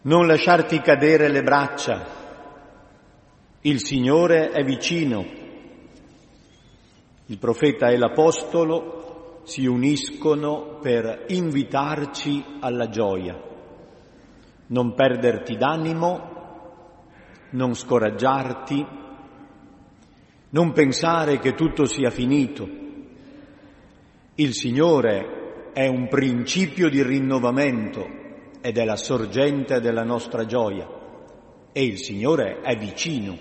Non lasciarti cadere le braccia, il Signore è vicino. Il profeta e l'apostolo si uniscono per invitarci alla gioia. Non perderti d'animo, non scoraggiarti, non pensare che tutto sia finito. Il Signore è un principio di rinnovamento ed è la sorgente della nostra gioia, e il Signore è vicino.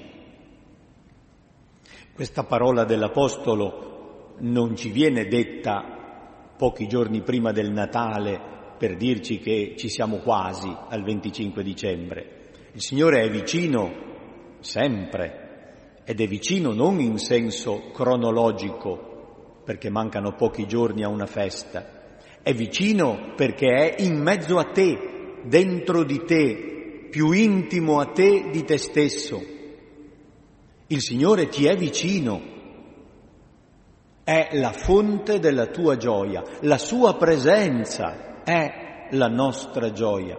Questa parola dell'Apostolo non ci viene detta pochi giorni prima del Natale per dirci che ci siamo quasi al 25 dicembre. Il Signore è vicino sempre, ed è vicino non in senso cronologico, perché mancano pochi giorni a una festa. È vicino perché è in mezzo a te, dentro di te, più intimo a te di te stesso. Il Signore ti è vicino, è la fonte della tua gioia, la sua presenza è la nostra gioia.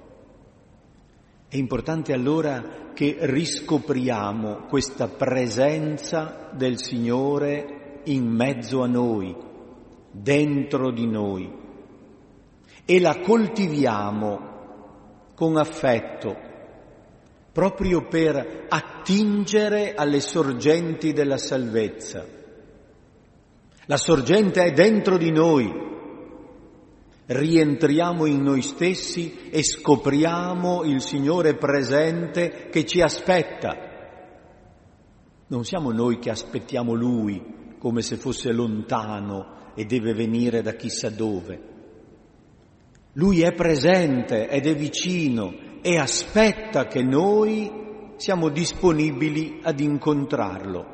È importante allora che riscopriamo questa presenza del Signore in mezzo a noi, dentro di noi, e la coltiviamo con affetto, proprio per attingere alle sorgenti della salvezza. La sorgente è dentro di noi. Rientriamo in noi stessi e scopriamo il Signore presente che ci aspetta. Non siamo noi che aspettiamo Lui come se fosse lontano e deve venire da chissà dove. Lui è presente ed è vicino e aspetta che noi siamo disponibili ad incontrarlo.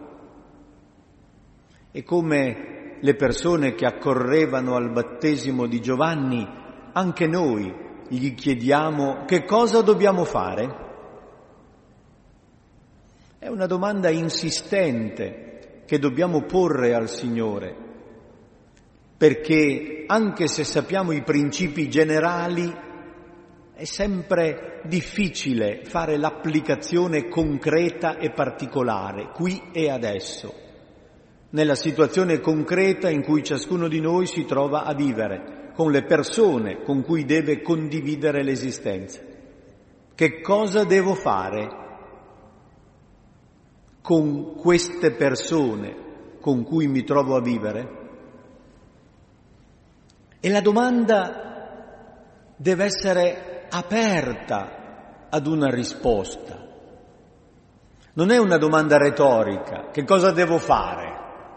E come le persone che accorrevano al battesimo di Giovanni, anche noi gli chiediamo che cosa dobbiamo fare? È una domanda insistente che dobbiamo porre al Signore, perché anche se sappiamo i principi generali, è sempre difficile fare l'applicazione concreta e particolare, qui e adesso, nella situazione concreta in cui ciascuno di noi si trova a vivere, con le persone con cui deve condividere l'esistenza. Che cosa devo fare con queste persone con cui mi trovo a vivere? E la domanda deve essere aperta ad una risposta. Non è una domanda retorica, che cosa devo fare?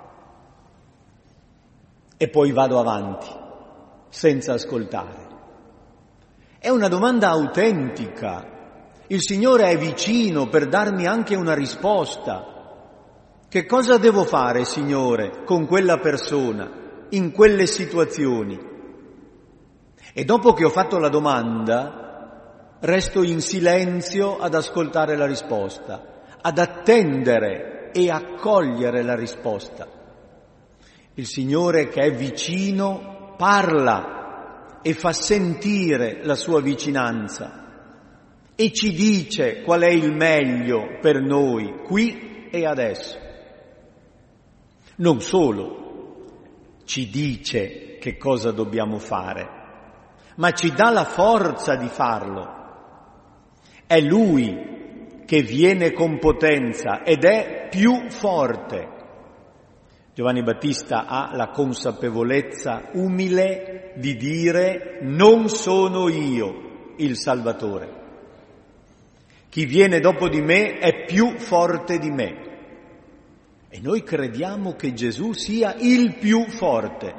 E poi vado avanti, senza ascoltare. È una domanda autentica. Il Signore è vicino per darmi anche una risposta. Che cosa devo fare, Signore, con quella persona, in quelle situazioni? E dopo che ho fatto la domanda, resto in silenzio ad ascoltare la risposta, ad attendere e accogliere la risposta. Il Signore che è vicino parla e fa sentire la sua vicinanza e ci dice qual è il meglio per noi, qui e adesso. Non solo ci dice che cosa dobbiamo fare, ma ci dà la forza di farlo. È Lui che viene con potenza ed è più forte. Giovanni Battista ha la consapevolezza umile di dire: non sono io il Salvatore. Chi viene dopo di me è più forte di me. E noi crediamo che Gesù sia il più forte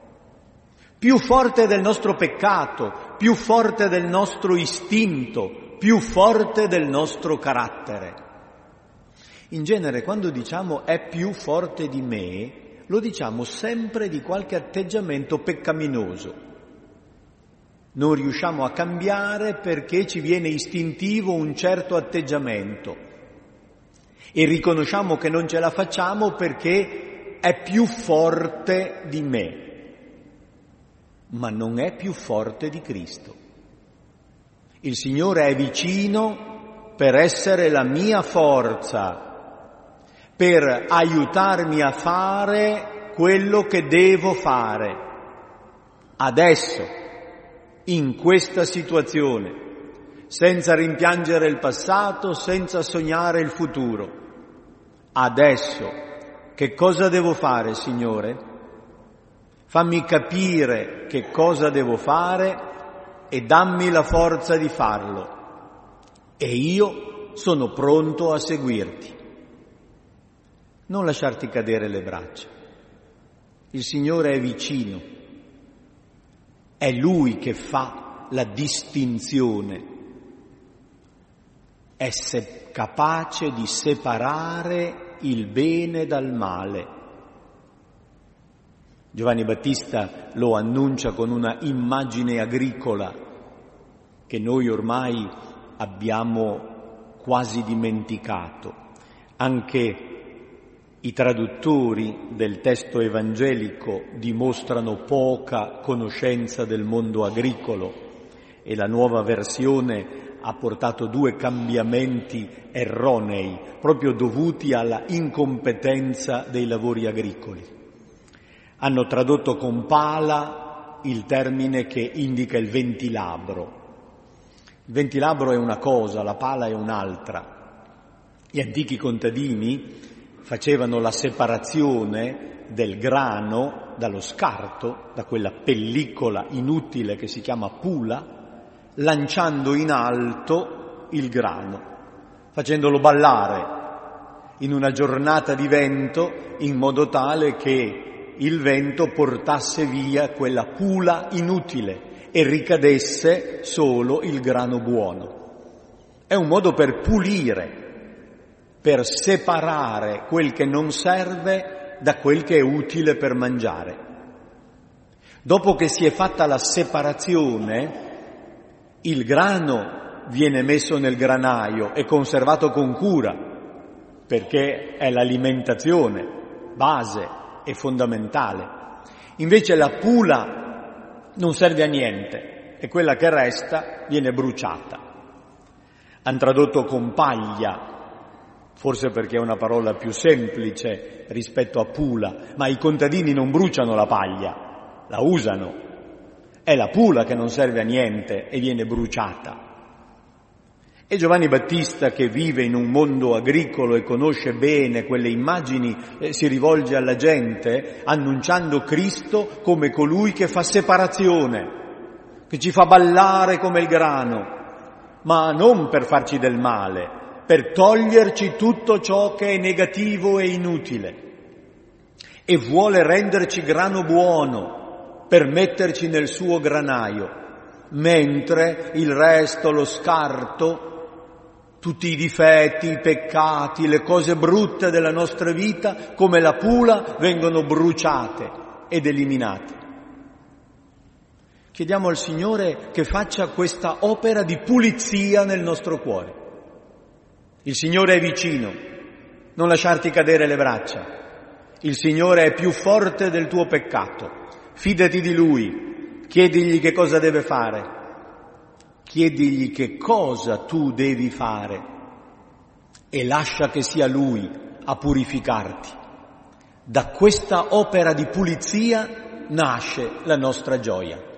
del nostro peccato, più forte del nostro istinto, più forte del nostro carattere. In genere, quando diciamo è più forte di me, lo diciamo sempre di qualche atteggiamento peccaminoso. Non riusciamo a cambiare perché ci viene istintivo un certo atteggiamento e riconosciamo che non ce la facciamo perché è più forte di me. Ma non è più forte di Cristo. Il Signore è vicino per essere la mia forza, per aiutarmi a fare quello che devo fare. Adesso, in questa situazione, senza rimpiangere il passato, senza sognare il futuro. Adesso, che cosa devo fare, Signore? Fammi capire che cosa devo fare e dammi la forza di farlo. E io sono pronto a seguirti. Non lasciarti cadere le braccia. Il Signore è vicino. È Lui che fa la distinzione. È capace di separare il bene dal male. Giovanni Battista lo annuncia con una immagine agricola che noi ormai abbiamo quasi dimenticato. Anche i traduttori del testo evangelico dimostrano poca conoscenza del mondo agricolo e la nuova versione ha portato 2 cambiamenti erronei, proprio dovuti alla incompetenza dei lavori agricoli. Hanno tradotto con pala il termine che indica il ventilabro. Il ventilabro è una cosa, la pala è un'altra. Gli antichi contadini facevano la separazione del grano dallo scarto, da quella pellicola inutile che si chiama pula, lanciando in alto il grano, facendolo ballare in una giornata di vento in modo tale che il vento portasse via quella pula inutile e ricadesse solo il grano buono. È un modo per pulire, per separare quel che non serve da quel che è utile per mangiare. Dopo che si è fatta la separazione, il grano viene messo nel granaio e conservato con cura, perché è l'alimentazione base e fondamentale. Invece la pula non serve a niente e quella che resta viene bruciata. Han tradotto con paglia, forse perché è una parola più semplice rispetto a pula, ma i contadini non bruciano la paglia, la usano. È la pula che non serve a niente e viene bruciata. E Giovanni Battista, che vive in un mondo agricolo e conosce bene quelle immagini, si rivolge alla gente annunciando Cristo come colui che fa separazione, che ci fa ballare come il grano, ma non per farci del male, per toglierci tutto ciò che è negativo e inutile. E vuole renderci grano buono, per metterci nel suo granaio, mentre il resto, lo scarto, tutti i difetti, i peccati, le cose brutte della nostra vita, come la pula, vengono bruciate ed eliminate. Chiediamo al Signore che faccia questa opera di pulizia nel nostro cuore. Il Signore è vicino, non lasciarti cadere le braccia. Il Signore è più forte del tuo peccato. Fidati di Lui, chiedigli che cosa deve fare, chiedigli che cosa tu devi fare e lascia che sia Lui a purificarti. Da questa opera di pulizia nasce la nostra gioia.